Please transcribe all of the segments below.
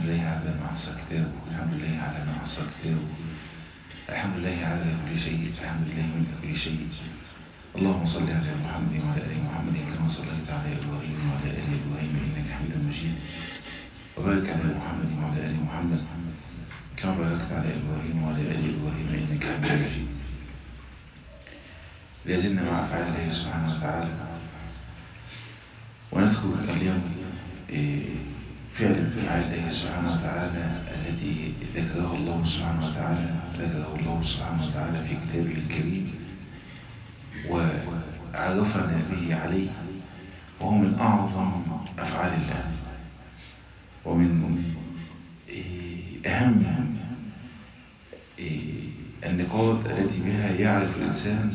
لله على ما حصى كتابه، الحمد لله على ما حصى كتابه، الحمد لله على كل شيء، الحمد لله من كل شيء. اللهم صل على محمد وعلى آل محمد كما صليت على إبراهيم وعلى آل إبراهيم إنك حميد مجيد، وبارك على محمد وعلى آل محمد كما باركت على إبراهيم وعلى آل إبراهيم إنك حميد مجيد. لازلنا مع أفعال الله سبحانه وتعالى، ونذكر اليوم فعل من أفعال الله سبحانه وتعالى التي ذكره الله سبحانه وتعالى في كتابه الكريم وعرفنا به عليه، وهو من أعظم أفعال الله ومن أهم النقاط التي بها يعرف الإنسان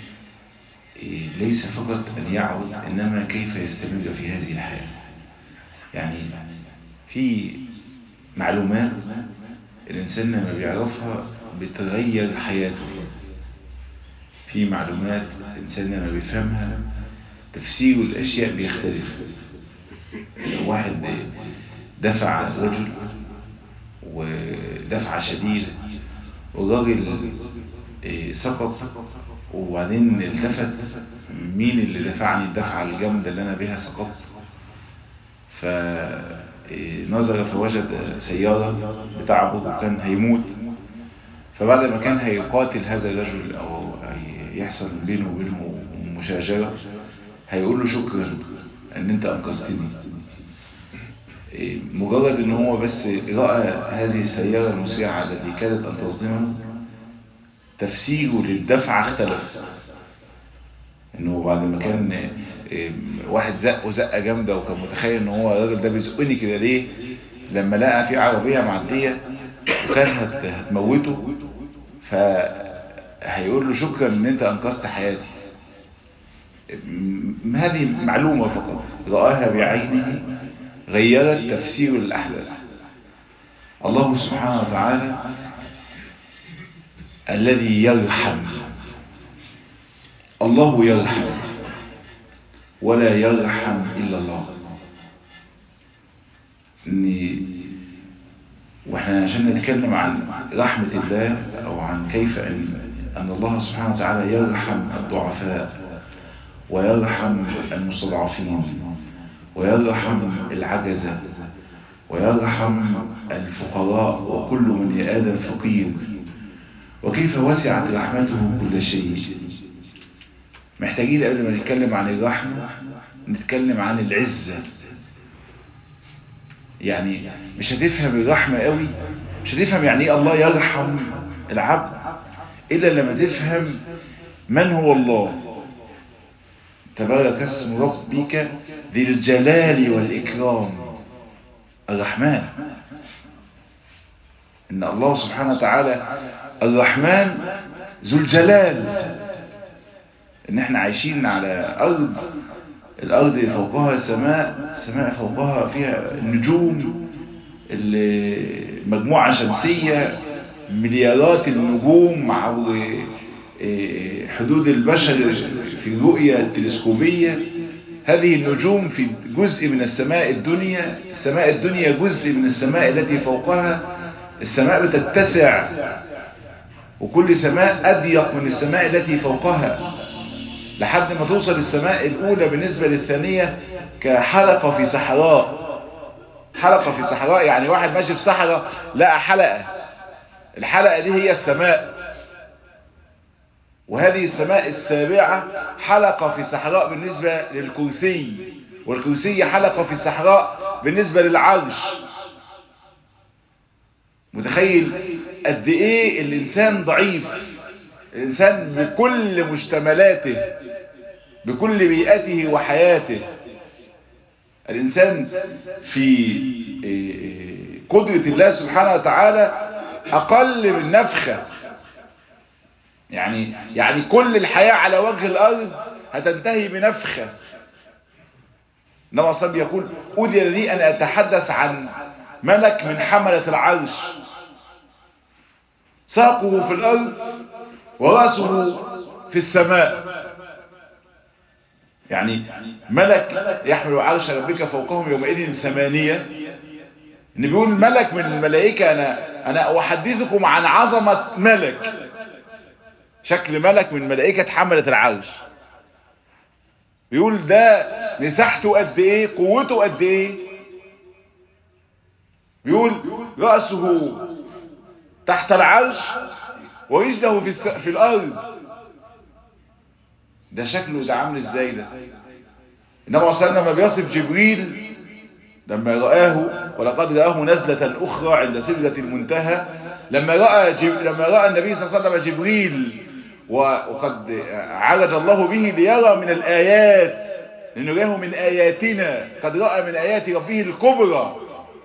ليس فقط أن يعود، إنما كيف يستمر في هذه الحياة. يعني في معلومات الإنسان لما بيعرفها بتغير حياته، في معلومات الإنسان لما بيفهمها تفسير الأشياء بيختلف. لو واحد دفع رجل ودفع شديد والراجل سقط، وبعدين التفت مين اللي دفعني الدفعة الجامدة اللي أنا بها سقطت، فنظر فوجد سيارة بتعبد وكان هيموت. فبعد ما كان هيقاتل هذا الرجل أو يحصل بينه وبينه مشاجرة، هيقول له شكرا أن أنت أنقذتني. مجرد أن هو بس رأى هذه السيارة المسرعة التي كانت أن تصدمه، تفسيره للدفعة اختلف. انه بعد ما كان واحد زقه جامده وكان متخيل ان هو الراجل ده بيزقني كده ليه، لما لقى في عربيه معديه وكانت هتموته، فهيقول له شكرا ان انت انقذت حياتي. هذه معلومه فقط رآها بعينه غيرت تفسير الاحداث. الله سبحانه وتعالى الذي يرحم، الله يرحم ولا يرحم إلا الله. وإحنا عشان نتكلم عن رحمة الله أو عن كيف أن الله سبحانه وتعالى يرحم الضعفاء ويرحم المستضعفين ويرحم العجزة ويرحم الفقراء وكل من آدم فقير، وكيف وسعت رحمته كل شيء. محتاجين قبل ما نتكلم عن الرحمة نتكلم عن العزة. يعني مش هتفهم الرحمة قوي، مش هتفهم يعني ايه الله يرحم العبد إلا لما تفهم من هو الله. تبارك اسم ربك ذي الجلال والإكرام. الرحمن، إن الله سبحانه وتعالى الرحمن ذو الجلال. إن احنا عايشين على أرض، الأرض فوقها سماء، السماء فوقها فيها النجوم، مجموعة شمسية، مليارات النجوم عبر حدود البشر في الرؤية التلسكوبية. هذه النجوم في جزء من السماء الدنيا، السماء الدنيا جزء من السماء التي فوقها. السماء بتتسع وكل سماء أضيق من السماء التي فوقها لحد ما توصل السماء الأولى بالنسبة للثانية كحلقة في صحراء. حلقة في صحراء يعني واحد ماشي في صحراء لقى حلقة، الحلقة دي هي السماء. وهذه السماء السابعة حلقة في صحراء بالنسبة للكرسي، والكرسي حلقة في صحراء بالنسبة للعرش. متخيل قد ايه الانسان ضعيف، الانسان بكل مشتملاته بكل بيئته وحياته. الانسان في قدرة الله سبحانه وتعالى اقل من نفخة. يعني كل الحياة على وجه الارض هتنتهي بنفخة. النبي صلى الله عليه وسلم يقول أذن لي أن أتحدث عن ملك من حملة العرش ساقه في الأرض ورأسه في السماء. يعني ملك يحمل عرش ربك فوقهم يومئذ ثمانية، ان بيقول ملك من الملائكة، انا احدثكم عن عظمة ملك، شكل ملك من ملائكة حملة العرش. بيقول ده مساحته قد ايه، قوته قد ايه. بيقول رأسه تحت العرش ورجله في الارض. ده شكله ده عامل ازاي ده. النبي صلى الله عليه وسلم لما بيصف جبريل لما رآه، ولقد رآه نزلة أخرى عند سدرة المنتهى، لما رأى النبي صلى الله عليه وسلم جبريل وقد عرج الله به ليرى من الآيات، لنراه من آياتنا، قد رأى من آيات ربه الكبرى،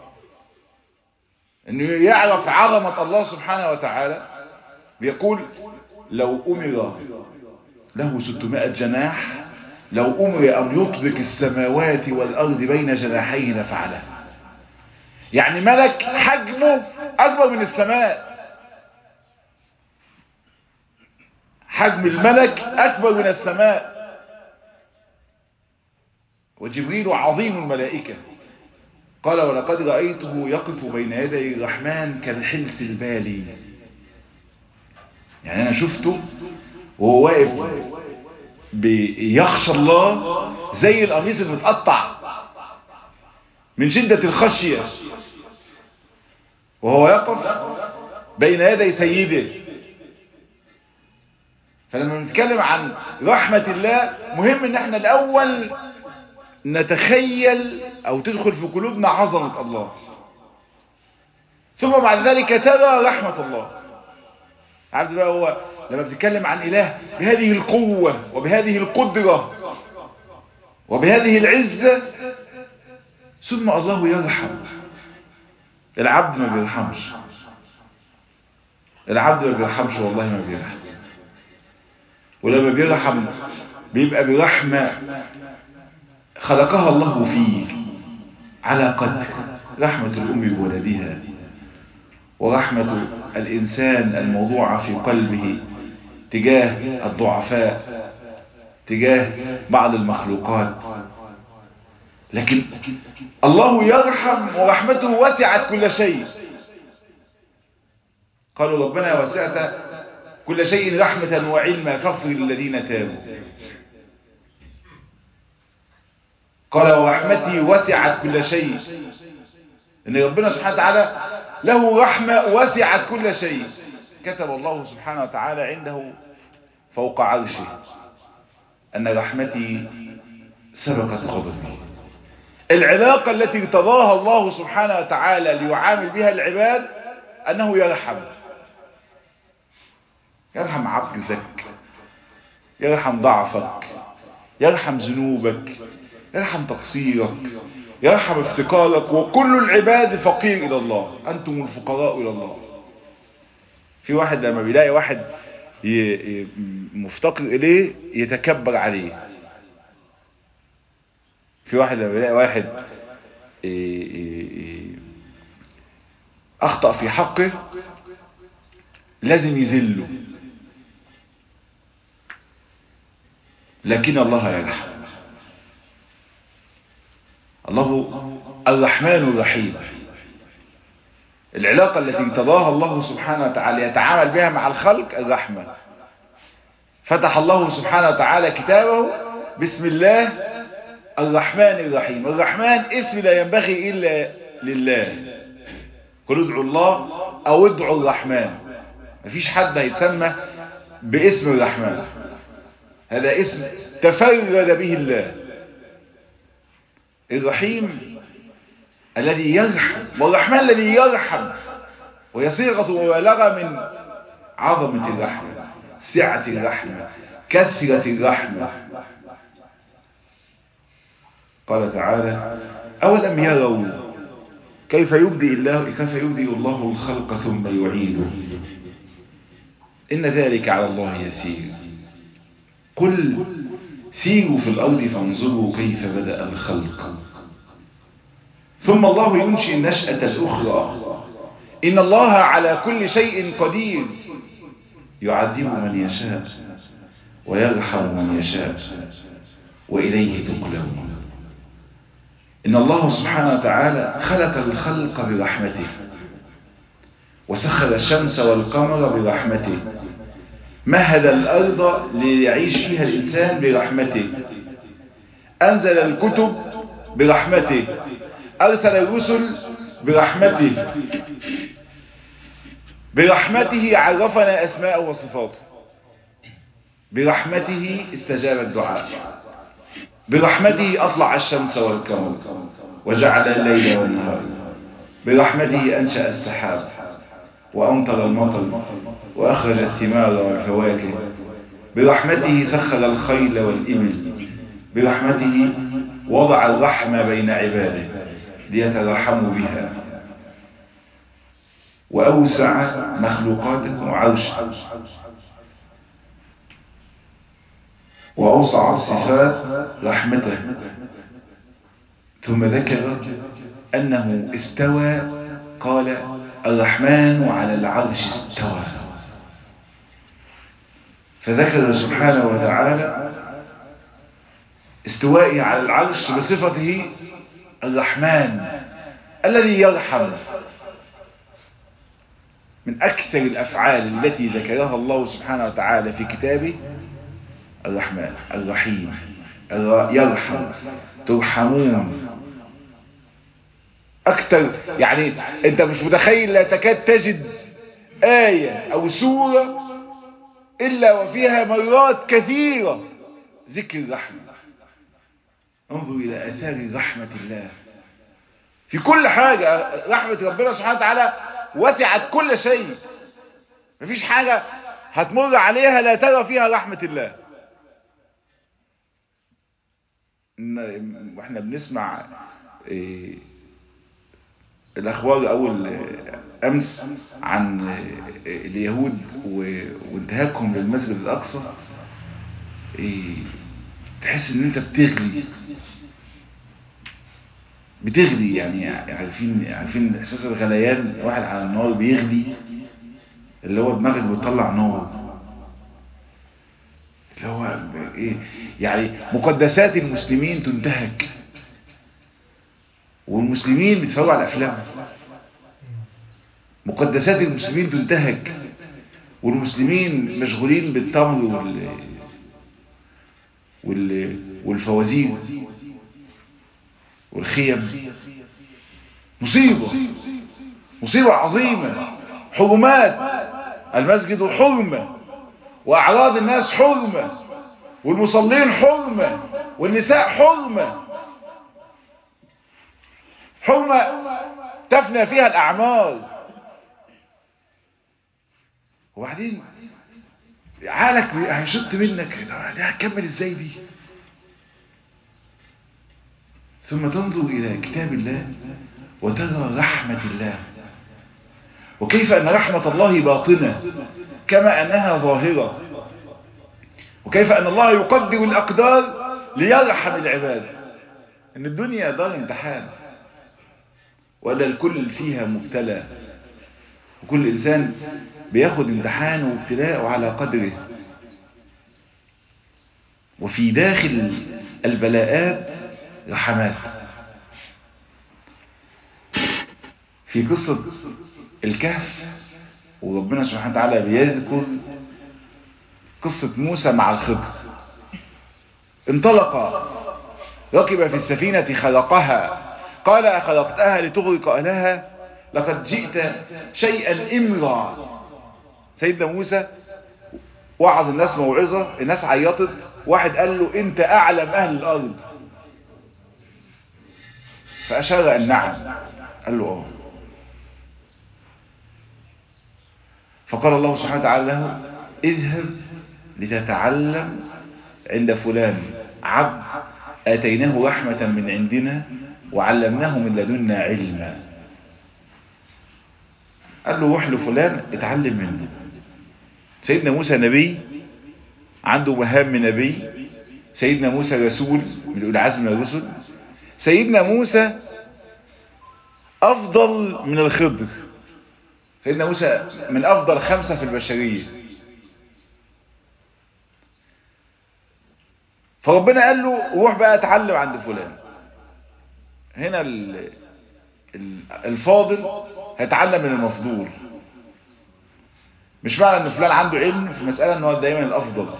انه يعرف عظمة الله سبحانه وتعالى. بيقول لو أمر له 600 جناح، لو أمر أن يطبق السماوات والأرض بين جناحيه لفعله. يعني ملك حجمه أكبر من السماء، حجم الملك أكبر من السماء. وجبريل عظيم الملائكة، قال ولقد رأيته يقف بين يدي الرحمن كالحلس البالي. يعني أنا شفته وهو واقف بيخشى الله زي القميص المتقطع من شدة الخشية، وهو يقف بين يدي سيده. فلما نتكلم عن رحمة الله مهم ان احنا الاول نتخيل او تدخل في قلوبنا عظمة الله، ثم بعد ذلك ترى رحمة الله. عبد بقى هو لما بتتكلم عن اله بهذه القوة وبهذه القدرة وبهذه العزة، ثم الله يرحم. العبد ما بيرحمش، العبد ما بيرحمش، والله ما بيرحم. ولما بيرحم بيبقى برحمة خلقها الله فيه على قدر رحمة الأم بولدها، ورحمة الإنسان الموضوعة في قلبه تجاه الضعفاء، تجاه بعض المخلوقات. لكن الله يرحم ورحمته وسعت كل شيء. قالوا ربنا وسعت كل شيء رحمة وعلما فاغفر للذين تابوا. قال ورحمتي وسعت كل شيء، ان ربنا سبحانه وتعالى له رحمة وسعت كل شيء. كتب الله سبحانه وتعالى عنده فوق عرشه ان رحمتي سبقت غضبي. العلاقة التي ارتضاها الله سبحانه وتعالى ليعامل بها العباد انه يرحم عجزك، يرحم ضعفك، يرحم ذنوبك، يرحم تقصيرك، يرحم افتقارك. وكل العباد فقير الى الله، انتم الفقراء الى الله. في واحد لما بيلاقي واحد مفتقر اليه يتكبر عليه. في واحد لما بيلاقي واحد اخطأ في حقه لازم يذله. لكن الله يرحم. الله الرحمن الرحيم. العلاقة التي ارتضاها الله سبحانه وتعالى يتعامل بها مع الخلق الرحمة. فتح الله سبحانه وتعالى كتابه بسم الله الرحمن الرحيم. الرحمن اسم لا ينبغي إلا لله. قل ادعوا الله أو ادعوا الرحمن. مفيش حد هيتسمى باسم الرحمن، هذا اسم تفرد به الله. الرحيم الذي يرحم، والرحمن الذي يرحم، وهي صيغة مبالغة من عظمة الرحمة، سعة الرحمة، كثرة الرحمة. قال تعالى أولم يروا كيف يبدئ الله الخلق ثم يعيده إن ذلك على الله يسير. قل سيروا في الأرض فانظروا كيف بدأ الخلق ثم الله ينشئ النشأة الأخرى إن الله على كل شيء قدير يعذب من يشاء ويرحم من يشاء وإليه تقلبون. إن الله سبحانه وتعالى خلق الخلق برحمته، وسخر الشمس والقمر برحمته، مهد الأرض ليعيش فيها الإنسان برحمته، أنزل الكتب برحمته، أرسل الرسل برحمته، برحمته عرفنا أسماءه وصفاته، برحمته استجاب الدعاء، برحمته أطلع الشمس والقمر وجعل الليل والنهار، برحمته أنشأ السحاب وأمطر المطر وأخرج الثمار والفواكه، برحمته سخر الخيل والإبل، برحمته وضع الرحمة بين عباده ليترحموا بها، وأوسع مخلوقاته عرشه، وأوسع الصفات رحمته، ثم ذكر أنه استوى، قال الرحمن على العرش استوى، فذكر سبحانه وتعالى استوائه على العرش بصفته الرحمن الذي يرحم. من أكثر الأفعال التي ذكرها الله سبحانه وتعالى في كتابه الرحمن الرحيم، يرحم، ترحمون. أكثر يعني أنت مش متخيل، لا تكاد تجد آية أو سورة إلا وفيها مرات كثيرة ذكر الرحمة. انظر إلى آثار رحمة الله في كل حاجة. رحمة ربنا سبحانه وتعالى وسعت كل شيء، مفيش حاجة هتمر عليها لا ترى فيها رحمة الله. واحنا بنسمع الأخبار أول أمس عن اليهود وانتهاكهم للمسجد الأقصى، تحس ان انت بتغلي يعني. عارفين احساس الغليان، واحد على النار بيغلي، اللي هو دماغك بتطلع نار، اللي هو ايه يعني. مقدسات المسلمين تنتهك، والمسلمين بيتفرجوا على افلام. مقدسات المسلمين تنتهك، والمسلمين مشغولين بالتمر والفوازير والخيم. مصيبة عظيمة. حرمات المسجد حرمة، وأعراض الناس حرمة، والمصلين حرمة، والنساء حرمة تفنى فيها الأعمار. وبعدين عقلك هيشط منك، دي هتكمل ازاي دي؟ ثم تنظر إلى كتاب الله وترى رحمة الله، وكيف أن رحمة الله باطنة كما أنها ظاهرة، وكيف أن الله يقدر الأقدار ليرحم العباد. إن الدنيا دار امتحان، ولا الكل فيها مبتلى، وكل إنسان بياخد امتحان وابتلاء على قدره. وفي داخل البلاءات رحمات. في قصة الكهف، وربنا سبحانه وتعالى بيذكر قصة موسى مع الخضر. انطلق، ركب في السفينة خلقها، قال أخلقتها لتغرق أهلها لقد جئت شيئا إمرا. سيدنا موسى وعظ الناس موعظة، الناس عيطت، واحد قال له أنت أعلم أهل الأرض، فأشار أن نعم، قال له فقال الله سبحانه وتعالى له اذهب لتتعلم عند فلان عبد آتيناه رحمة من عندنا وعلمناه من لدنا علما. قال له روح لفلان اتعلم منه. سيدنا موسى نبي، عنده مهام نبي. سيدنا موسى رسول من أولي العزم من الرسل. سيدنا موسى أفضل من الخضر. سيدنا موسى من أفضل 5 في البشرية. فربنا قال له روح بقى اتعلم عند فلان. هنا الفاضل هيتعلم من المفضول. مش معنى ان فلان عنده علم في مسألة ان هو دايما الافضل.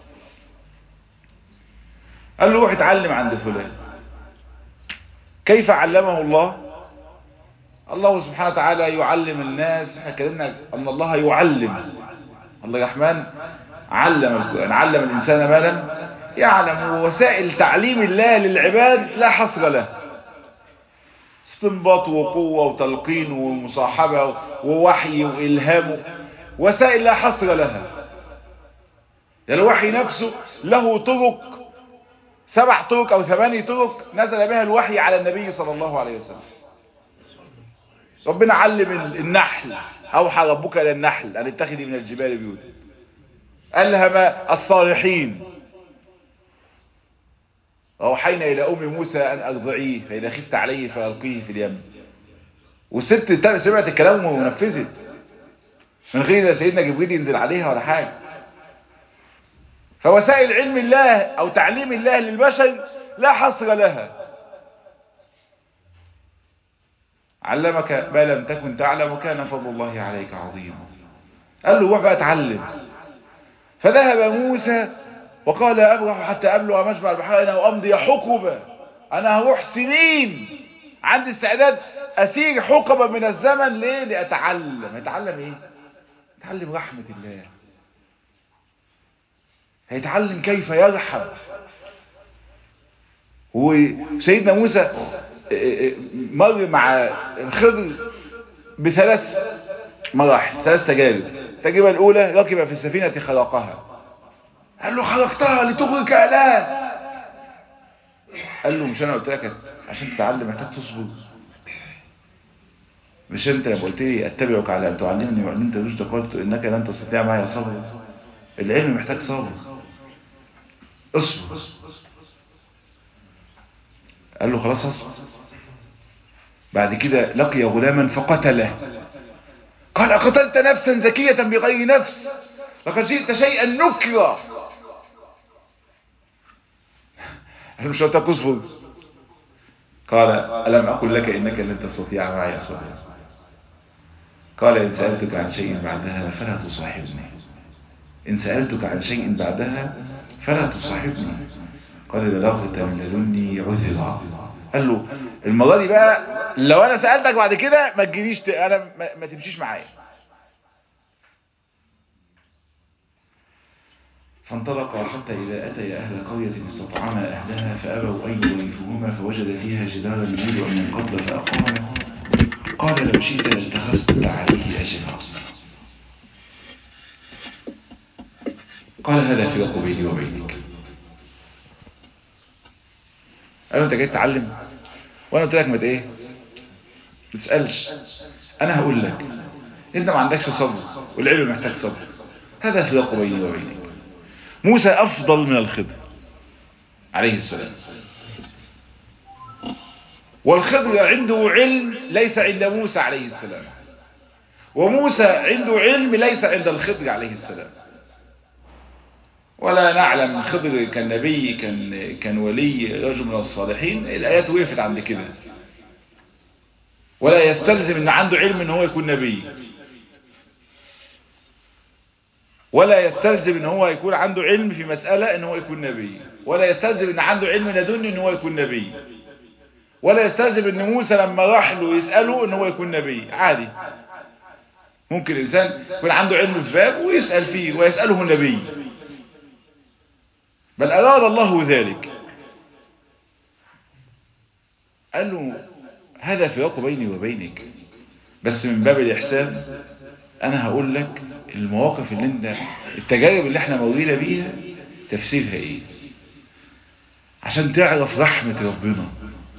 قال له روح اتعلم عند فلان. كيف علمه الله؟ الله سبحانه وتعالى يعلم الناس. احنا اتكلمنا ان الله يعلم. الله الرحمن علم القرآن، علم الانسان ما لم يعلم. ووسائل تعليم الله للعباد لا حصر له. استنباط وقوة وتلقين ومصاحبة ووحي وإلهام، وسائل لا حصر لها. يعني الوحي نفسه له طرق، 7 طرق أو 8 طرق نزل بها الوحي على النبي صلى الله عليه وسلم. ربنا علم النحل، أوحى ربك إلى النحل أن اتخذي من الجبال بيوتا. ألهم الصالحين، وأوحينا إلى أم موسى أن أرضعيه فإذا خفت عليه فألقيه في اليم. والست سمعت الكلام ونفذت من غير سيدنا جبريل ينزل عليها ولا حاجة. فوسائل علم الله أو تعليم الله للبشر لا حصر لها. علمك ما لم تكن تعلم وكان فضل الله عليك عظيما. قال له روح بقى اتعلم. فذهب موسى وقال أبرح حتى أبلغ مجمع البحرين أو أمضي حقبة. أنا هروح سنين، عندي استعداد أسير حقبة من الزمن. ليه؟ لأتعلم. هيتعلم إيه؟ هيتعلم رحمة الله، هيتعلم كيف يرحم. وسيدنا موسى مر مع الخضر ب3 مراحل، 3 تجارب. التجربة الأولى ركب في السفينة خرقها. قال له خرقتها لتغرق أهلها. قال له مش أنا قلت لك عشان تتعلم محتاج تصبر؟ مش أنت لما قلت لي أتبعك على أن تعلمني وعلمت رشد قلت إنك لن تستطيع معي صبر؟ العلم محتاج صبر، اصبر. قال له خلاص اصبر. بعد كده لقي غلاما فقتله. قال أقتلت نفسا زكية بغير نفس لقد جئت شيئا نكرا. قال له مش قلت لك اصبر؟ قال ألم أقل لك إنك لن تستطيع معي صبرا؟ قال إن سألتك عن شيء بعدها فلا تصاحبني. إن سألتك عن شيء بعدها فلا تصاحبني. قال بلغت من لدني عذرا. قال له المرة دي بقى لو أنا سألتك بعد كده ما تجينيش، أنا ما تمشيش معايا. فانطلقا حتى إذا أتيا أهل قرية استطعما أهلها فأبوا أن يضيفوهما فوجد فيها جدارا يريد أن ينقض فأقامه. قال لو شئت لاتخذت عليه أجرا. قال هذا فراق بيني وبينك. قال له انت جاي تتعلم وانا قلت لك ما تسألش. انا هقول لك انت ما عندكش صبر والعلم محتاج صبر. هذا فراق بيني وبينك. موسى افضل من الخضر عليه السلام، والخضر عنده علم ليس عند موسى عليه السلام، وموسى عنده علم ليس عند الخضر عليه السلام. ولا نعلم خضر كان نبي كان ولي رجل من الصالحين. الآيات وقفت عند كده. ولا يستلزم ان عنده علم ان هو يكون نبي، ولا يستلزم ان هو يكون عنده علم في مسألة ان هو يكون نبي، ولا يستلزم ان عنده علم لدني ان هو يكون نبي، ولا يستلزم ان موسى لما راح له يسأله ان هو يكون نبي. عادي، ممكن الانسان يكون عنده علم في باب ويسأل فيه ويسأله النبي، بل أراد الله ذلك. قال له هذا فراق بيني وبينك، بس من باب الإحسان أنا هقول لك المواقف اللي انت التجارب اللي احنا مرينا بيها تفسيرها ايه، عشان تعرف رحمة ربنا،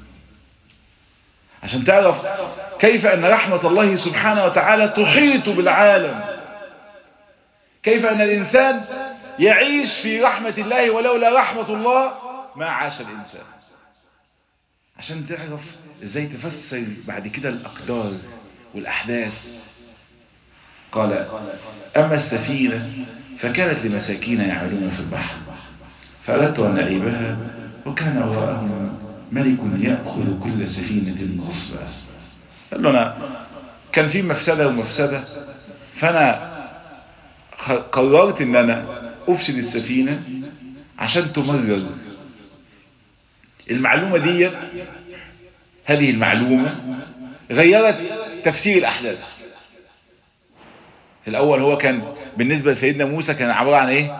عشان تعرف كيف أن رحمة الله سبحانه وتعالى تحيط بالعالم، كيف أن الإنسان يعيش في رحمة الله ولولا رحمة الله ما عاش الإنسان. عشان تعرف ازاي تفسر بعد كده الأقدار والأحداث. قال أما السفينة فكانت لمساكين يعملون في البحر فأردت أن أعيبها وكان وراءهم ملك يأخذ كل سفينة غصبا. قال له أنا كان في مفسدة ومفسدة، فأنا قررت ان انا افسد السفينة عشان تمرر. المعلومة دي، هذه المعلومة غيرت تفسير الاحداث. في الاول هو كان بالنسبة لسيدنا موسى كان عبارة عن ايه؟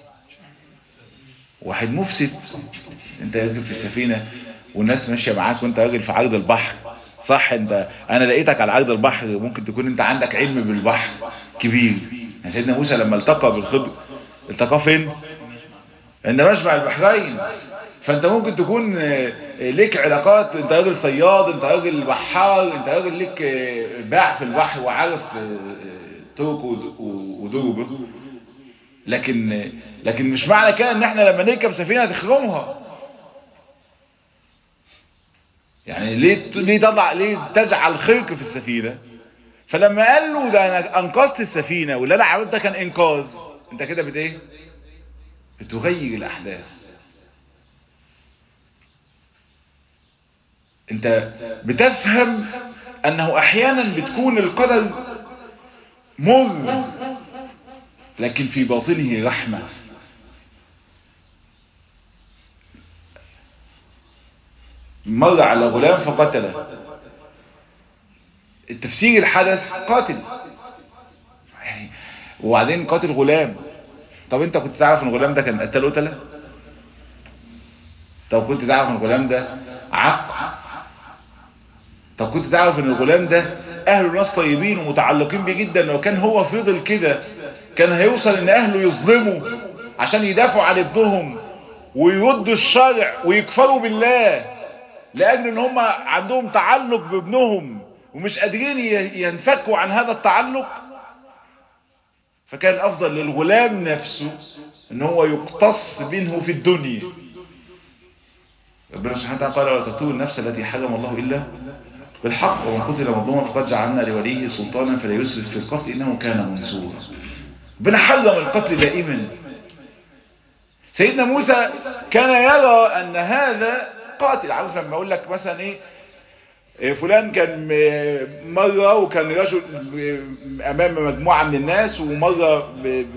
واحد مفسد. انت راجل في السفينة والناس ماشية معاك وانت راجل في عرض البحر، صح؟ انا لقيتك على عرض البحر، ممكن تكون انت عندك علم بالبحر كبير. يعني سيدنا موسى لما التقى بالخضر التقى فين؟ عند مجمع البحرين. فانت ممكن تكون ليك علاقات، انت راجل صياد، انت راجل بحار، انت راجل ليك باع في البحر وعارف طرق ودربه، لكن مش معنى كده ان احنا لما نركب سفينة تخرمها. يعني ليه تجعل خرق في السفينة؟ فلما قال له ده انا انقذت السفينة واللي انا عملته ده كان انقاذ، انت كده ايه؟ بتغير الاحداث. انت بتفهم انه احيانا بتكون القدر مر لكن في باطنه رحمة. مر على غلام فقتله، التفسير الحدث قاتل يعني، وبعدين قاتل غلام. طب انت كنت تعرف ان الغلام ده كان قتله؟ طب كنت تعرف ان الغلام ده عق؟ طب كنت تعرف ان الغلام ده اهله ناس طيبين ومتعلقين بيه جدا، لو كان هو فضل كده كان هيوصل ان اهله يظلموا عشان يدافعوا عن ابنهم ويردوا الشرع ويكفروا بالله لاجل ان هم عندهم تعلق بابنهم ومش قادرين ينفكوا عن هذا التعلق. فكان الافضل للغلام نفسه ان هو يقتص منه في الدنيا. ربنا سبحانه وتعالى قال: ولا تقتلوا النفس التي حرم الله الا بالحق ومن قتل مظلوما فقد جعلنا لوليه سلطانا فلا يسرف في القتل انه كان منصورا. ربنا حرم القتل دائما. سيدنا موسى كان يرى ان هذا قاتل. عارف لما اقول لك مثلا ايه، فلان كان مرة وكان رجل امام مجموعة من الناس، ومرة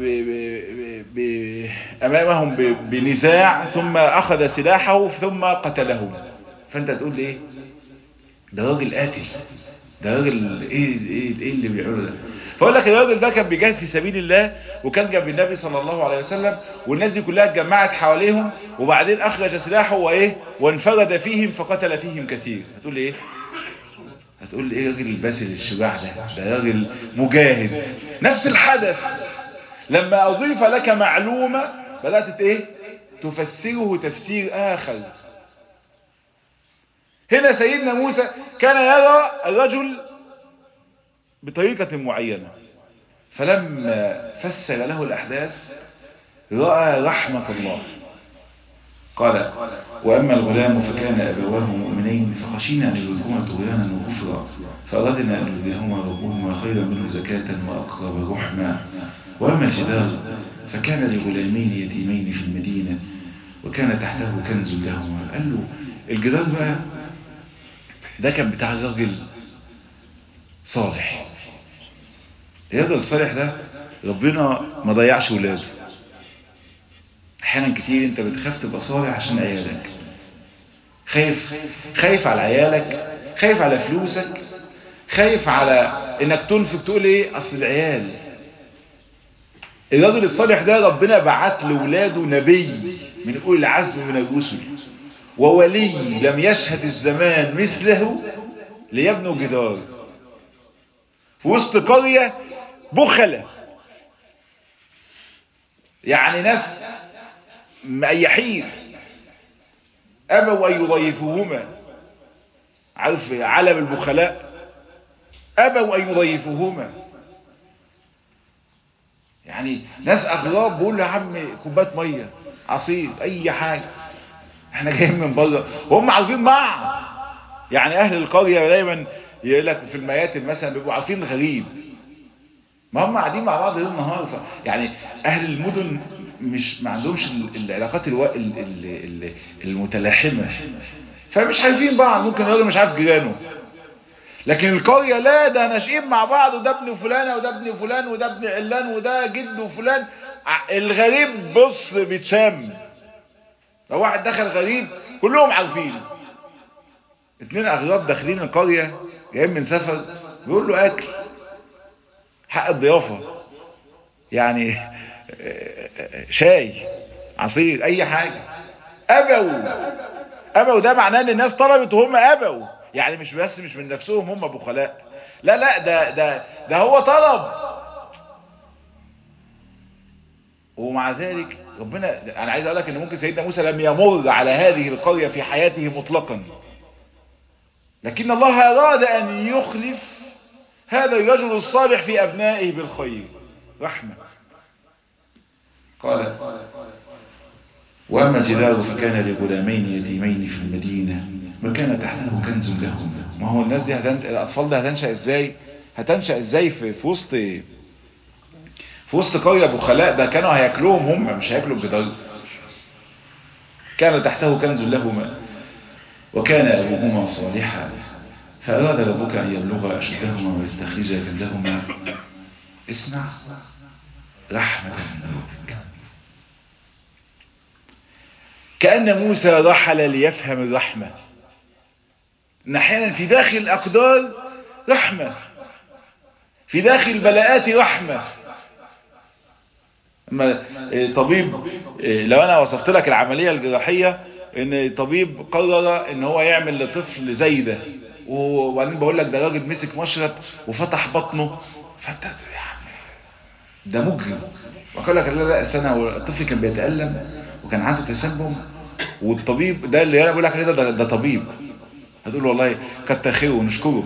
امامهم بنزاع ثم اخذ سلاحه ثم قتلهم. فانت تقول ايه؟ ده راجل قاتل، ده راجل ايه اللي بيعمله ده؟ فاقول لك الراجل ده كان بيجاهد في سبيل الله وكان جنب النبي صلى الله عليه وسلم، والناس دي كلها اتجمعت حواليهم، وبعدين اخرج سلاحه وانفرد فيهم فقتل فيهم كثير. هتقول لي ايه؟ هتقول لي ايه الراجل الباسل الشجاع ده راجل مجاهد. نفس الحدث لما اضيف لك معلومة بدأت ايه؟ تفسره تفسير اخر. هنا سيدنا موسى كان يرى الرجل بطريقة معينة، فلما فسر له الأحداث رأى رحمة الله. قال: وأما الغلام فكان أبواه مؤمنين فخشينا أن يدركهما طغيانا وكفرا فأردنا أن يبدلهما ربهما خيرا منه زكاة وأقرب رحما. وأما الجدار فكان لغلامين يتيمين في المدينة وكان تحته كنز لهما. قال له الجدار بقى ده كان بتاع الراجل صالح. الراجل الصالح ده ربنا ما ضيعش ولاده. احيانا كتير انت بتخاف تبقى صالح عشان عيالك، خايف على عيالك، خايف على فلوسك، خايف على انك تنفق، تقول ايه اصل العيال. الراجل الصالح ده ربنا بعت لولاده نبي من اولي العزم من الرسل، وولي لم يشهد الزمان مثله ليبنوا جدار في وسط قرية بخلة، يعني ناس مأيحين أبوا أن يضيفوهما. عارف علم البخلاء؟ أبوا أن يضيفوهما، يعني ناس أغراب بيقول له يا عم كوبايه مية عصير أي حاجة، احنا جايين من بره، وهم عارفين بعض. يعني أهل القرية دايما يقول لك في المياتم مثلا بيبقوا عارفين الغريب، ما هم قاعدين مع بعض ليل نهار. يعني اهل المدن مش ما عندهمش العلاقات المتلاحمه، فمش عارفين بعض، ممكن الراجل مش عارف جيرانه. لكن القرية لا، ده ناشئين مع بعض، وده ابن فلانة وده ابن فلان وده ابن علان وده جد فلان. الغريب بص بيتشام، لو واحد دخل غريب كلهم عارفين. 2 اغراب داخلين القرية جايين من سفر، بيقول له اكل، حق الضيافة يعني، شاي عصير اي حاجة. ابوا ده معناه ان الناس طلبت وهم ابوا، يعني مش بس مش من نفسهم هم بخلاء، لا ده هو طلب. ومع ذلك ربنا، انا عايز اقول لك ان ممكن سيدنا موسى لم يمر على هذه القرية في حياته مطلقا، لكن الله اراد ان يخلف هذا الرجل الصالح في ابنائه بالخير رحمة. قال: واما الجدار فكان لغلامين يتيمين في المدينة وكان تحته كنز لهما. ما هو الناس دي الاطفال دي هتنشأ ازاي في وسط قرية بخلاء؟ ده كانوا هياكلوهم هم، مش هياكلوا الجدار. كان تحته كنز لهما وكان ابوهما صالحا فأراد ربك أن يبلغ أشدهما ويستخرج كنزهما. اسمع، رحمة من ربك. كأن موسى رحل ليفهم الرحمة. إن أحيانا في داخل الأقدار رحمة، في داخل البلاءات رحمة. اما طبيب، لو أنا وصفت لك العملية الجراحية إن طبيب قرر إن هو يعمل لطفل زي ده، وبعدين بقول لك ده راجل مسك مشرط وفتح بطنه، فانت يعني ده مجرم. وقال لك لا استنى، الطفل كان بيتألم وكان عنده تسمم، والطبيب ده اللي انا بقول لك عليه ده طبيب. هتقول والله كتر خيره ونشكره.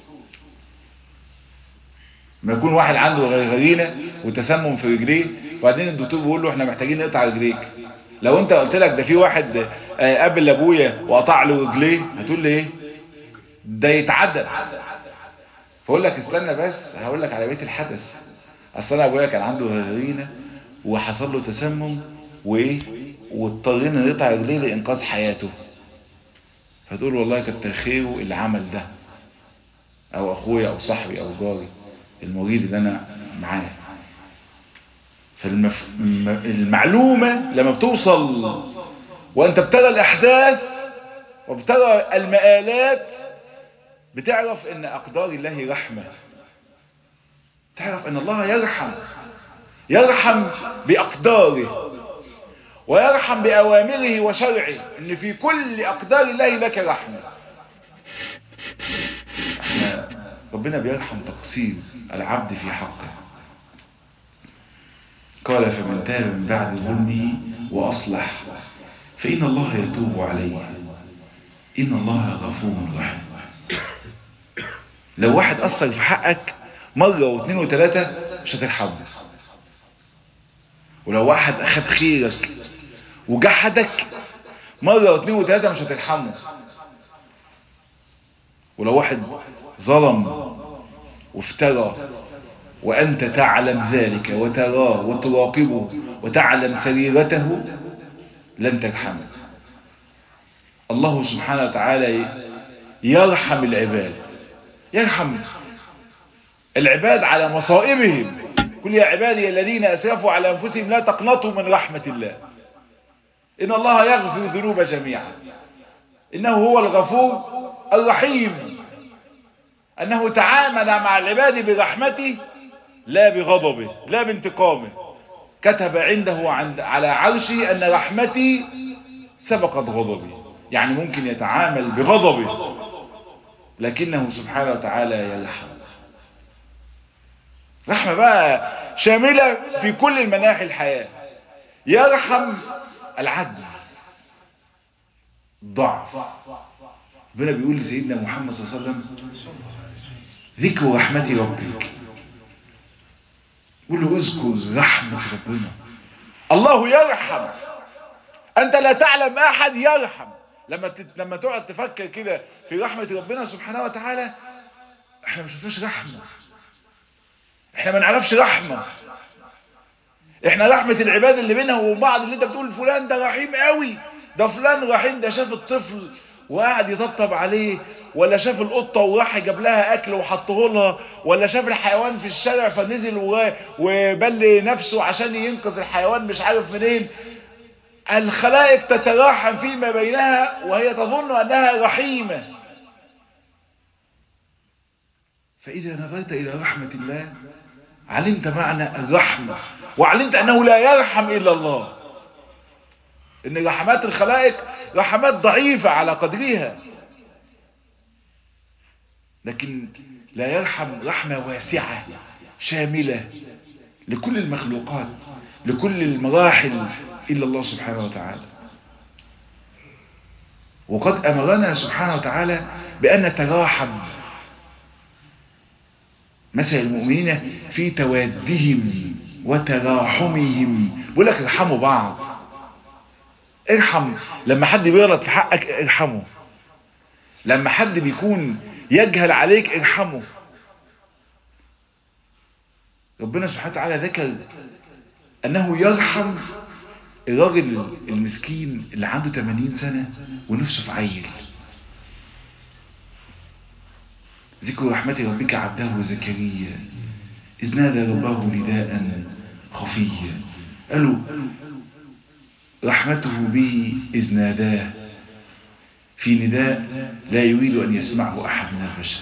ما يكون واحد عنده غرغرينه وتسمم في رجليه وبعدين الدكتور بيقول له احنا محتاجين نقطع رجليك، لو انت قلت لك ده في واحد قابل ابويا وقطع له رجليه، هتقول لي ايه؟ ده يتعدل. فاقول لك استنى بس، هقول لك على بيت الحدث. اصل انا ابويا كان عنده غرغرينه وحصل له تسمم وايه، واضطرينا نقطع رجليه لانقاذ حياته. فتقول والله كتر خيره اللي عمل ده، او اخويا او صاحبي او جاري المريض اللي انا معاه. فالمعلومه لما بتوصل وانت بترى الاحداث وبترى المآلات، بتعرف ان اقدار الله رحمة، تعرف ان الله يرحم باقداره ويرحم باوامره وشرعه، ان في كل اقدار الله لك رحمة. ربنا بيرحم تقصير العبد في حقه. قال: فمن تاب من بعد ظلمه واصلح فان الله يتوب عليه ان الله غفور رحيم. لو واحد أثر في حقك مرة واثنين وثلاثة مش هترحمه، ولو واحد أخذ خيرك وجحدك مرة واثنين وثلاثة مش هترحمه، ولو واحد ظلم وافترى وأنت تعلم ذلك وتراه وتراقبه وتعلم سريرته لن ترحمه. الله سبحانه وتعالى يرحم العباد، يرحم العباد على مصائبهم. قل يا عبادي الذين أسرفوا على أنفسهم لا تقنطوا من رحمة الله إن الله يغفر الذنوب جميعا إنه هو الغفور الرحيم. أنه تعامل مع العباد برحمته لا بغضبه لا بانتقامه. كتب عنده على عرشه أن رحمتي سبقت غضبي، يعني ممكن يتعامل بغضبه لكنه سبحانه وتعالى يرحم. رحمة بقى شاملة في كل المناحي الحياة. يرحم العجز، الضعف. ربنا بيقول لسيدنا محمد صلى الله عليه وسلم: ذكر رحمة ربك. قول له اذكر رحمة ربنا. الله يرحم، انت لا تعلم احد يرحم. لما تقعد تفكر كده في رحمة ربنا سبحانه وتعالى، احنا مش شفناش رحمة، احنا ما نعرفش رحمة. احنا رحمة العباد اللي بينها وبين بعض، اللي انت بتقول فلان ده رحيم قوي، ده فلان رحيم، ده شاف الطفل وقعد يطبطب عليه، ولا شاف القطة وراح جاب لها اكل وحطه لها، ولا شاف الحيوان في الشارع فنزل وبل نفسه عشان ينقذ الحيوان مش عارف منين. الخلائق تتراحم فيما بينها وهي تظن انها رحيمة. فاذا نظرت الى رحمة الله علمت معنى الرحمة، وعلمت انه لا يرحم الا الله، ان رحمات الخلائق رحمات ضعيفة على قدرها، لكن لا يرحم رحمة واسعة شاملة لكل المخلوقات، لكل المراحل إلا الله سبحانه وتعالى. وقد أمرنا سبحانه وتعالى بأن نتراحم، مثل المؤمنين في توادهم وتراحمهم، بيقول لك ارحموا بعض. ارحم لما حد بيغلط في حقك ارحمه، لما حد بيكون يجهل عليك ارحمه. ربنا سبحانه وتعالى ذكر انه يرحم الراجل المسكين اللي عنده 80 سنة ونفسه في عيل. ذكر رحمة ربك عبده زكريا إذ نادى ربه نداء خفيا، قالوا رحمته به إذ ناداه في نداء لا يريد أن يسمعه أحد من البشر.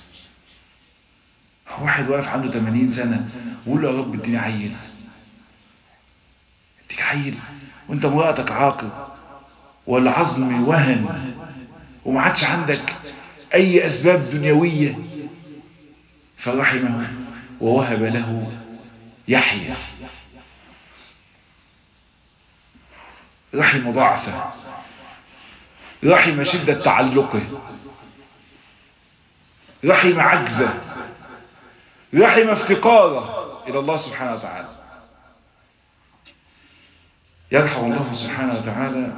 واحد واقف عنده 80 سنة ويقول له يا رب اديني عيل، اديك عيل وانت مراتك عاقر والعظم وهن وما عادش عندك اي اسباب دنيوية، فرحمه ووهب له يحيى. رحم ضعفه، رحم شدة تعلقه، رحم عجزه، رحم افتقاره الى الله سبحانه وتعالى. يرحم الله سبحانه وتعالى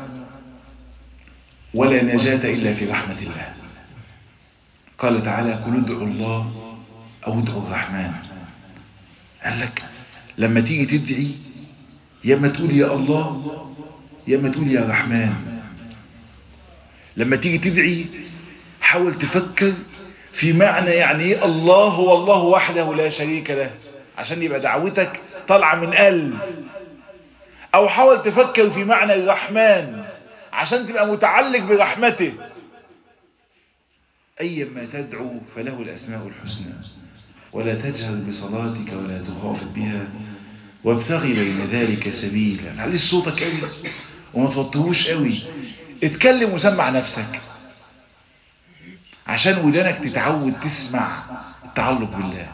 ولا نجاة إلا في رحمة الله. قال تعالى قل ادعوا الله أو ادعوا الرحمن. قال لك لما تيجي تدعي يا ما تقول يا الله يا ما تقول يا رحمن. لما تيجي تدعي حاول تفكر في معنى يعني ايه الله هو الله وحده لا شريك له، عشان يبقى دعوتك طالعة من قلب. او حاول تفكر في معنى الرحمن عشان تبقى متعلق برحمته. ايما تدعو فله الاسماء الحسنى ولا تجهر بصلاتك ولا تخافت بها وابتغي بين ذلك سبيلا. معلش صوتك قوي وما توطيهوش قوي، اتكلم وسمع نفسك عشان ودانك تتعود تسمع التعلق بالله.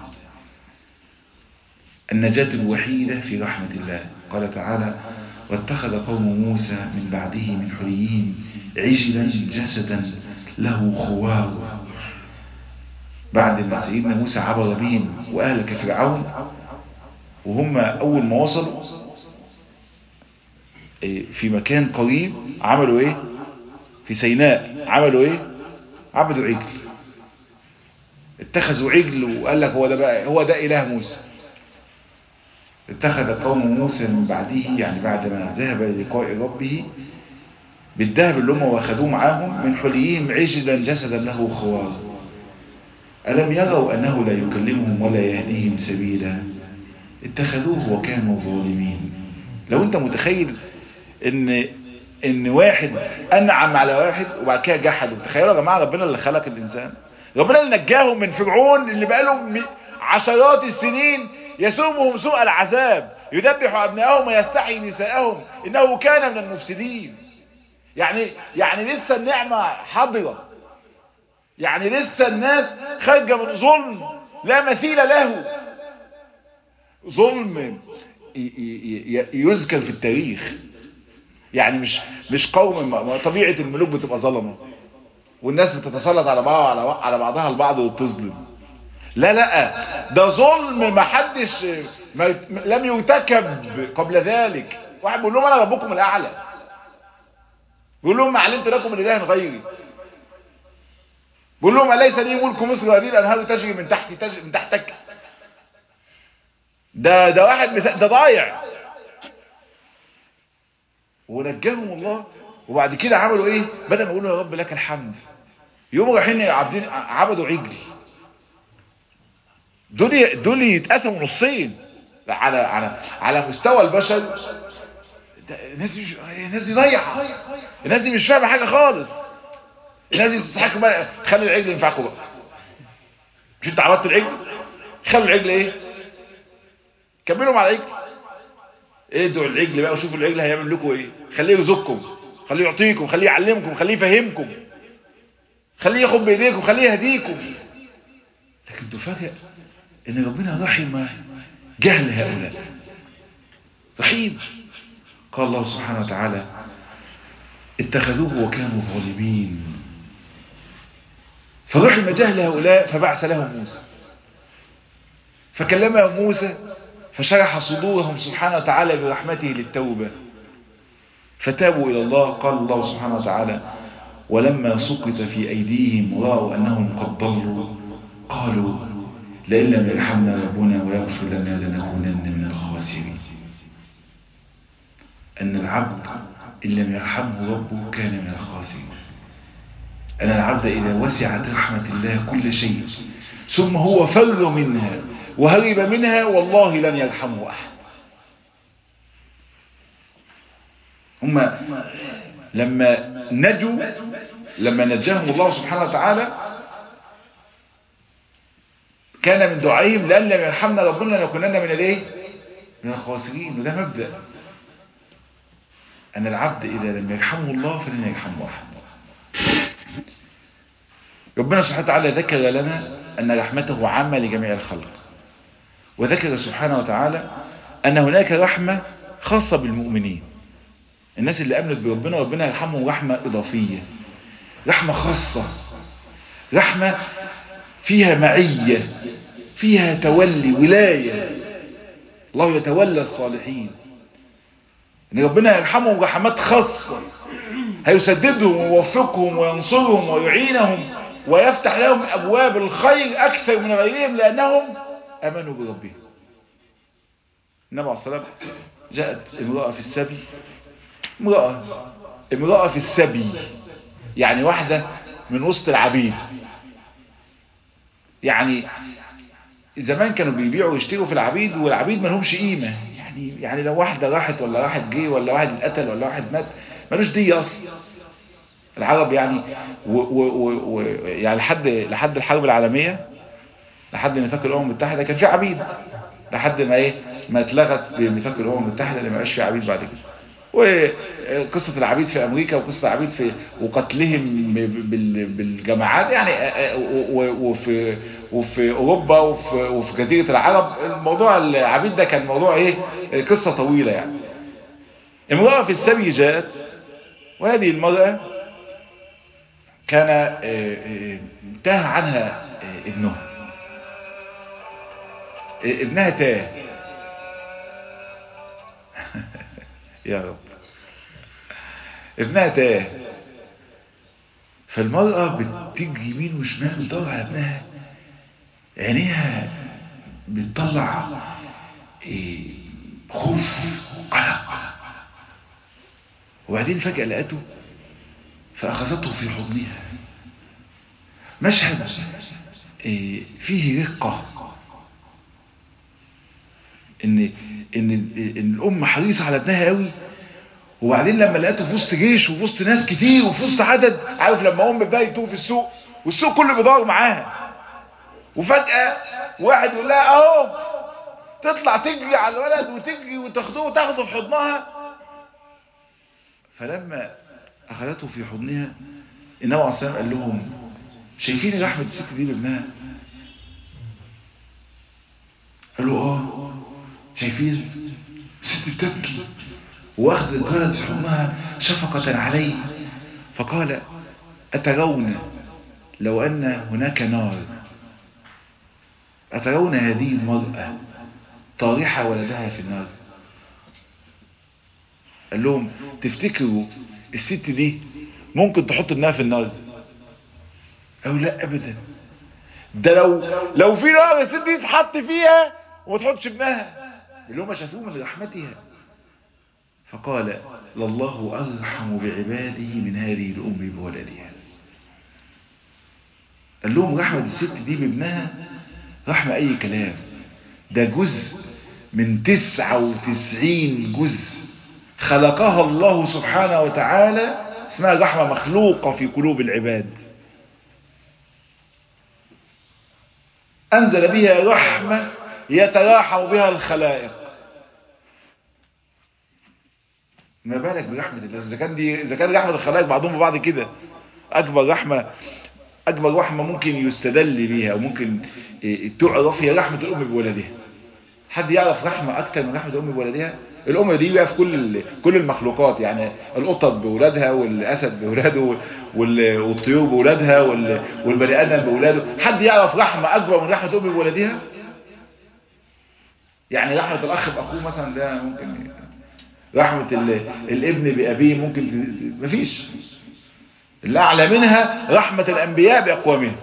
النجاة الوحيدة في رحمة الله. قال تعالى واتخذ قوم موسى من بعده من حليهم عجلا جسدا له خوار. بعد ما سيدنا موسى عبر بهم وأهلك فرعون، وهم أول ما وصلوا في مكان قريب عملوا ايه؟ في سيناء عملوا ايه؟ عبدوا عجل، اتخذوا عجل وقال لك هو ده بقى هو ده إله موسى. اتخذ قوم موسى من بعده يعني بعد ما ذهب للقاء ربه بالذهب اللي هم واخدوه معاهم من حليهم عجلا جسدا له خوار ألم يروا أنه لا يكلمهم ولا يهديهم سبيلا اتخذوه وكانوا ظالمين. لو انت متخيل ان واحد انعم على واحد وبعد كده جحده. تخيلوا يا جماعه ربنا اللي خلق الانسان، ربنا اللي نجاهم من فرعون اللي بقالهم عشرات السنين يسومهم سوء العذاب يذبح ابنائهم ويستحيي نساءهم انه كان من المفسدين. يعني لسه النعمه حاضره، يعني لسه الناس خارجه من ظلم لا مثيل له، ظلم يذكر في التاريخ. يعني مش قوم طبيعة الملوك بتبقى ظلمة والناس بتتسلط على بعضها البعض وبتظلم. لا ده ظلم ما حدش لم يرتكب قبل ذلك. واحد بيقول لهم انا ربكم الاعلى، بيقول لهم ما علمت لكم من اله غيري، بيقول لهم اليس لي ملك مصر وهذه الانهار تجري من تحتك. ده واحد ده ضايع ونجاهم الله وبعد كده عملوا ايه؟ بدل ما يقولوا يا رب لك الحمد يقوموا رايحين عبدوا عجل. دول يتقسموا نصين على مستوى البشر. الناس دي ضيعه، الناس دي مش فاهمه حاجه خالص. الناس دي تستحق بقى خلي العجل ينفعكم بقى. مش انت عبدت العجل؟ خلوا العجل ايه؟ كملوا مع العجل. ادعوا العجل بقى وشوفوا العجل هيعمل لكم ايه. خليه يرزقكم، خليه يعطيكم، خليه يعلمكم، خليه يفهمكم، خليه ياخد بايديكم، خليه يهديكم. لكن تفاجئ ان ربنا رحم جهل هؤلاء، رحيم. قال الله سبحانه وتعالى اتخذوه وكانوا ظالمين، فرحم جهل هؤلاء فبعث لهم موسى فكلمهم موسى فشرح صدورهم سبحانه وتعالى برحمته للتوبة فتابوا إلى الله. قال الله سبحانه وتعالى ولما سقط في أيديهم رأوا أنهم قد ضلوا قالوا لئن لم يرحمنا ربنا ويغفر لنا لنكونن من الخاسرين. أن العبد إن لم يرحمه ربه كان من الخاسرين. أن العبد إذا وسعت رحمة الله كل شيء ثم هو فر منها وهرب منها والله لن يرحمه أحد. هم لما نجاهم الله سبحانه وتعالى كان من دعائهم لأن لم يرحمنا ربنا لنكونن من الايه؟ من الخاسرين. وده مبدأ أن العبد إذا لم يرحمه الله فلن يرحمه أحد. ربنا سبحانه وتعالى ذكر لنا أن رحمته عامة لجميع الخلق، وذكر سبحانه وتعالى أن هناك رحمة خاصة بالمؤمنين، الناس اللي أمنت بربنا ربنا يرحمهم رحمة إضافية، رحمة خاصة، رحمة فيها معية، فيها تولي ولاية. الله يتولى الصالحين، ان ربنا يرحمهم رحمات خاصة، هيسددهم ويوفقهم وينصرهم ويعينهم ويفتح لهم ابواب الخير اكثر من غيرهم لانهم امنوا بربهم. النبي عليه الصلاة والسلام جاءت امرأة في السبي، امرأة في السبي يعني واحدة من وسط العبيد. يعني زمان كانوا بيبيعوا ويشتروا في العبيد والعبيد ما لهمش قيمة، يعني لو واحدة راحت ولا واحد جه ولا واحد اتقتل ولا واحد مات ملوش دية اصلا. العرب يعني يعني لحد الحرب العالمية، لحد ميثاق الامم المتحدة كان في عبيد، لحد ما اتلغت بميثاق الامم المتحدة اللي ما بقاش في عبيد بعد كده. وقصة العبيد في امريكا وقصة العبيد في وقتلهم بالجماعات يعني وفي اوروبا وفي جزيرة العرب. الموضوع العبيد ده كان موضوع قصة طويلة يعني. امرأة في السبي جاءت، وهذه المرأة كان تاه عنها ابنها تاه يا رب، ابنها تاه. فالمرأة بتجري يمين وشمال وتدور على ابنها، عينيها بتطلع خوف قلق، وبعدين فجأة لقته فأخذته في حضنها. مشهد فيه رقة، ان الام حريصة على ابنها قوي، وبعدين لما لقيته في وسط جيش وفي وسط ناس كتير وفي وسط عدد، عارف لما ام بتبقى يتوه في السوق والسوق كله بيدور معاها، وفجأة واحد يقول لها اهو، تطلع تجري على الولد وتجري وتاخده في حضنها. فلما اخذته في حضنها النبي عليه الصلاة والسلام قال لهم شايفين رحمة الست دي بابنها؟ قالوا شايفين الست بتبكي واخذ الولد في حضنها شفقة عليه. فقال أترون لو أن هناك نار، أترون هذه المرأة طارحة ولدها في النار؟ قال لهم تفتكروا الست دي ممكن تحط ابنها في النار؟ قالوا لا أبدا، ده لو في نار الست دي تحط فيها وما تحطش ابنها. اللي هم شافوه من رحمتها. فقال لله أرحم بعباده من هذه الأم بولدها. قال لهم رحمة الست دي بابنها رحمة أي كلام، ده جزء من 99 جزء خلقها الله سبحانه وتعالى، اسمها رحمة مخلوقة في قلوب العباد، أنزل بها رحمة يتراحم بها الخلائق. ما بالك برحمة الله؟ إذا كان رحمة الخلائق بعضهم ببعض كده أكبر رحمة ممكن يستدل بها أو ممكن تعرف هي رحمة الأم بولدها. حد يعرف رحمة أكثر من رحمة الأم بولدها؟ الأم دي بقى في كل المخلوقات، يعني القطط بولادها والأسد بولاده والطيور بولادها والبني آدم بولاده. حد يعرف رحمة أكبر من رحمة الأم بولدها؟ يعني رحمة الأخ بأخوه مثلا ده ممكن، رحمة الابن بأبيه ممكن مفيش. الأعلى منها رحمة الأنبياء بأقوامهم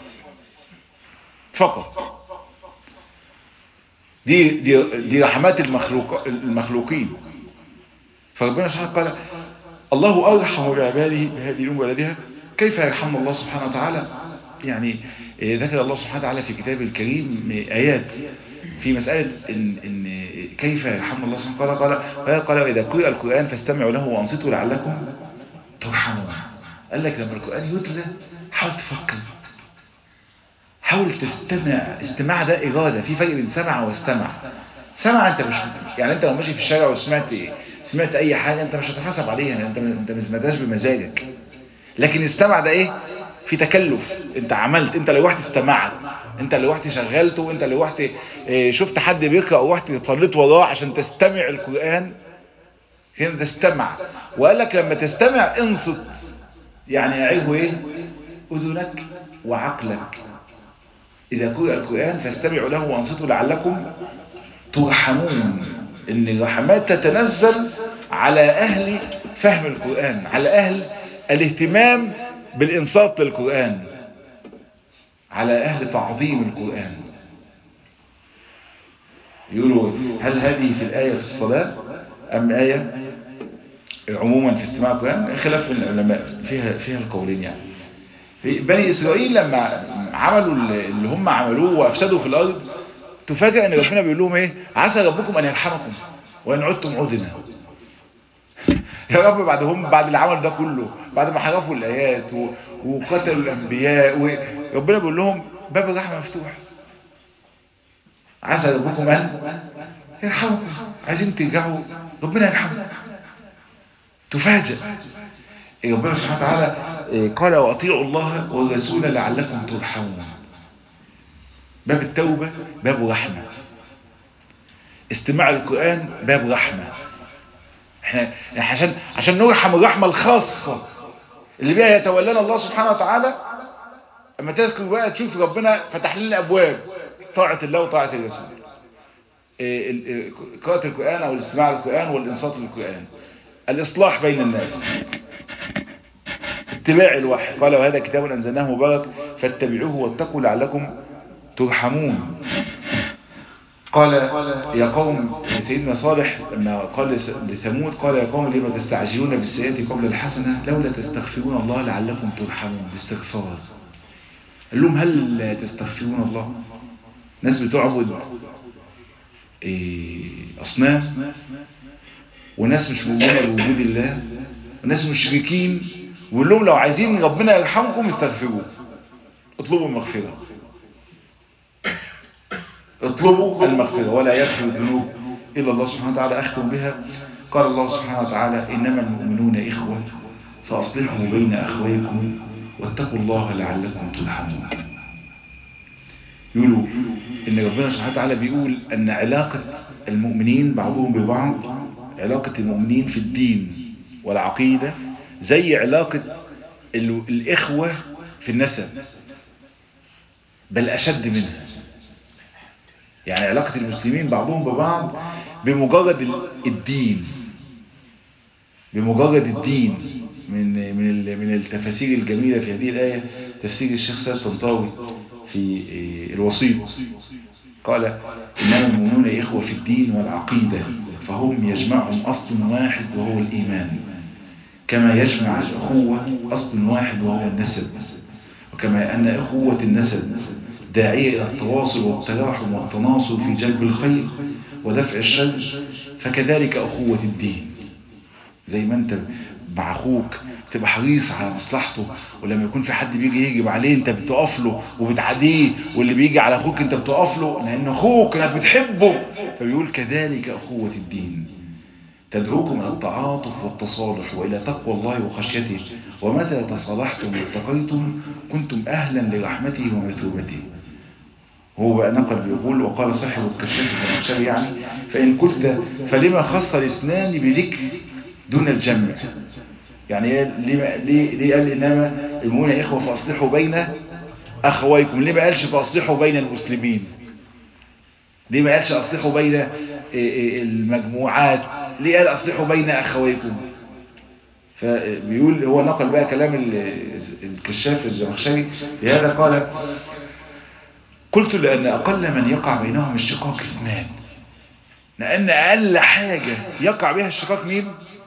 فقط. دي رحمات المخلوقين. فربنا سبحانه قال الله أرحم بعباده بهذه الأم ولدها. كيف يرحم الله سبحانه وتعالى؟ يعني ذكر الله سبحانه وتعالى في كتابه الكريم آيات في مسألة إن كيف يرحم الله سبحانه وتعالى. قال وإذا قرئ القرآن فاستمعوا له وأنصتوا لعلكم ترحمون. قال لك لما القرآن يتلى حاول تفكر، حاول تستمع. استماع ده إرادة، في فرق بين سمع واستمع. سمع انت مش يعني انت لو ماشي في الشارع وسمعت اي حاجة انت مش هتحاسب عليها، انت مش سمعتهاش بمزاجك. لكن استمع ده ايه؟ في تكلف. انت عملت، انت اللي رحت استمعت، انت اللي رحت شغلته، انت اللي رحت شفت حد بيقرأ ورحت صليت وراه عشان تستمع القرآن. هنا تستمع. وقال لك لما تستمع انصت، يعني اعيه ايه؟ اذنك وعقلك. إذا قرأ القرآن فاستمعوا له وأنصتوا لعلكم ترحمون. إن الرحمات تتنزل على أهل فهم القرآن، على أهل الاهتمام بالإنصات للقرآن، على أهل تعظيم القرآن. يقولوا هل هذه في الآية في الصلاة أم آية عموما في استماع القرآن؟ خلاف العلماء فيها القولين. يعني بني إسرائيل لما عملوا اللي هم عملوه وأفسدوا في الأرض، تفاجأ أن ربنا بيقول لهم إيه؟ عسى ربكم أن يرحمكم وإن عدتم عدنا. يا رب بعد اللي عمل ده كله، بعد ما حرفوا الآيات وقتلوا الأنبياء، ربنا بيقول لهم باب الرحمة مفتوح، عسى ربكم أن يرحمكم. عايزين ترجعوا ربنا يرحمكم. تفاجأ ربنا سبحانه وتعالى قال وأطيعوا الله والرسول لعلكم ترحمون. باب التوبة باب رحمة، استماع القرآن باب رحمة. احنا عشان نرحم الرحمة الخاصة اللي بها يتولانا الله سبحانه وتعالى. اما تذكر بقى تشوف ربنا فتح لنا ابواب طاعة الله وطاعة الرسول، قراءة القرآن او الاستماع للقرآن والانصات للقرآن، الاصلاح بين الناس، اتباع الوحي. قال وهذا كتاب أنزلناه مبارك فاتبعوه واتقوا لعلكم ترحمون. قال يا قوم، سيدنا صالح لما قال لثمود قال يا قوم لما تستعجلون بالسيئة قبل الحسنة لولا تستغفرون الله لعلكم ترحمون. باستغفار. قال لهم هل لا تستغفرون الله؟ ناس بتعبد أصنام، وناس مش مؤمنة بوجود الله، وناس مشركين، ويقول لهم لو عايزين ربنا يرحمكم استغفروه، اطلبوا المغفرة، اطلبوا المغفرة ولا يغفر الذنوب إلا الله سبحانه وتعالى. أختم بها. قال الله سبحانه وتعالى إنما المؤمنون إخوة فأصلحوا بين أخويكم واتقوا الله لعلكم ترحمون. يقولوا إن ربنا سبحانه وتعالى بيقول أن علاقة المؤمنين بعضهم ببعض، علاقة المؤمنين في الدين والعقيدة زي علاقة الإخوة في النسب، بل أشد منها. يعني علاقة المسلمين بعضهم ببعض بمجرد الدين، بمجرد الدين. من التفاسير الجميلة في هذه الآية تفسير الشيخ سيد طنطاوي في الوسيط. قال إنما المؤمنون المؤمنون إخوة في الدين والعقيدة، فهم يجمعهم أصل واحد وهو الإيمان، كما يجمع الأخوة أصل واحد وهو النسب، وكما أن أخوة النسب داعية إلى التواصل والتلاحم والتناصر في جلب الخير ودفع الشر، فكذلك أخوة الدين. زي ما أنت مع أخوك تبقى حريص على مصلحته، ولما يكون في حد بيجي يهجم عليه أنت بتقف له وبتعاديه، واللي بيجي على أخوك أنت بتقف له لأن أخوك أنك بتحبه. فبيقول كذلك أخوة الدين، تدعوكم إلى التعاطف والتصالح وإلى تقوى الله وخشيته، ومتى تصالحتم واتقيتم كنتم أهلا لرحمته ومثوبته. هو بقى نقل بيقول: وقال صاحب الكشاف الزمخشري يعني: فإن قلت فلما خص الاثنان بذكر دون الجمع؟ يعني ليه قال إنما المؤمنون إخوة فأصلحوا بين أخويكم؟ ليه ما قالش فأصلحوا بين المسلمين؟ ليه ما قالش أصلحوا بين المجموعات؟ ليه قال أصلحوا بين أخويكم؟ فبيقول هو نقل بقى كلام الكشاف الزمخشري بهذا، قال: قلت لأن أقل من يقع بينهم الشقاق اثنان، لأن أقل حاجة يقع بها الشقاق مين؟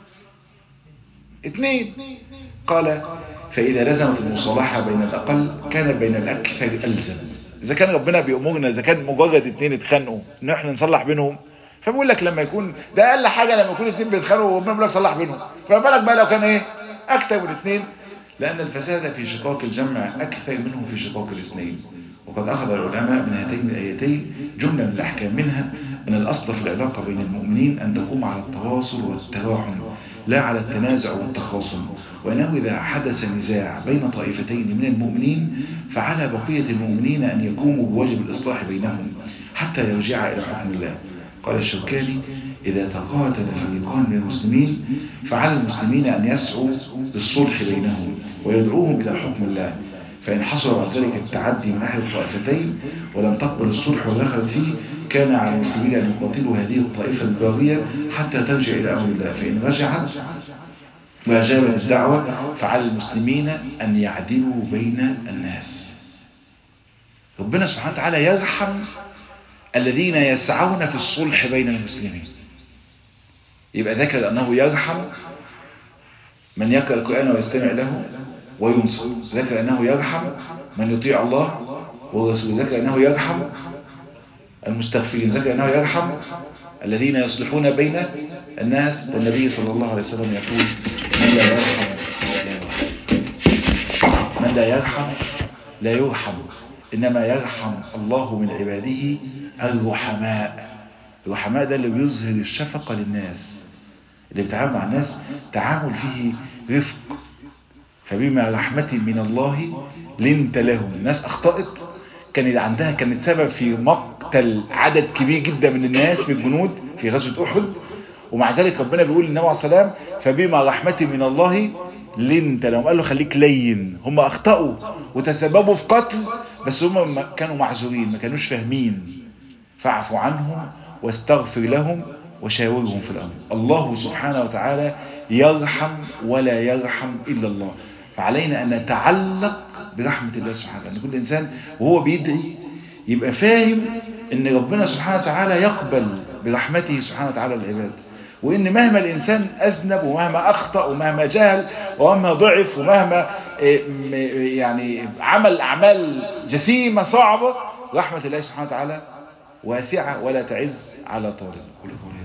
اثنين. قال: فإذا لزمت المصالحة بين الأقل كان بين الأكثر ألزم. إذا كان ربنا بيأمرنا، إذا كان مجرد اثنين اتخانقوا إن احنا نصلح بينهم، فبقول لك لما يكون ده أقل حاجة، لما يكون اثنين بيتخانقوا وربنا بيقول لك صلح بينهم، فما بالك بقى لو كان إيه أكثر من اثنين؟ لأن الفساد في شقاق الجمع أكثر منه في شقاق الاثنين. وقد أخذ العلماء من هاتين الآيتين جملة من الأحكام، منها أن الأصل في العلاقة بين المؤمنين أن تقوم على التواصل والتراحم لا على التنازع والتخاصم، وأنه إذا حدث نزاع بين طائفتين من المؤمنين فعلى بقية المؤمنين أن يقوموا بواجب الإصلاح بينهم حتى يرجع إلى حكم الله. قال الشوكاني: إذا تقاتل فريقان من المسلمين فعلى المسلمين أن يسعوا للصلح بينهم ويدعوهم إلى حكم الله، فإن حصل بعد ذلك التعدي من أحد الطائفتين ولم تقبل الصلح ودخلت فيه كان على المسلمين أن يقاتلوا هذه الطائفة الباغية حتى ترجع إلى أمر الله، فإن رجعت وأجابت الدعوة فعلى المسلمين أن يعدلوا بين الناس. ربنا سبحانه وتعالى يرحم الذين يسعون في الصلح بين المسلمين. يبقى ذكر أنه يرحم من يقرأ القرآن ويستمع له وينصر، ذكر أنه يرحم من يطيع الله والرسول، ذكر أنه يرحم المستغفرين، ذكر أنه يرحم الذين يصلحون بين الناس. والنبي صلى الله عليه وسلم يقول: من لا يرحم لا يرحم، إنما يرحم الله من عباده الرحماء. الرحماء ده اللي بيظهر الشفقة للناس، اللي بيتعامل مع الناس تعامل فيه رفق. فبما رحمة من الله لنت لهم. الناس أخطأت، كانت سبب في مقتل عدد كبير جدا من الناس من الجنود في غزوة أحد، ومع ذلك ربنا بيقول للنبي عليه الصلاة والسلام: فبما رحمة من الله لنت لهم. قال له خليك لين. هم أخطأوا وتسببوا في قتل، بس هم كانوا معذورين، ما كانوش فاهمين. فاعفوا عنهم واستغفر لهم وشاورهم في الأمر. الله سبحانه وتعالى يرحم ولا يرحم إلا الله. فعلينا أن نتعلق برحمة الله سبحانه وتعالى، أن كل إنسان وهو بيدعي يبقى فاهم أن ربنا سبحانه وتعالى يقبل برحمته سبحانه وتعالى العباد، وأن مهما الإنسان أذنب ومهما أخطأ ومهما جهل ومهما ضعف ومهما يعني عمل أعمال جسيمة صعبة، رحمة الله سبحانه وتعالى واسعة ولا تعز على طالب.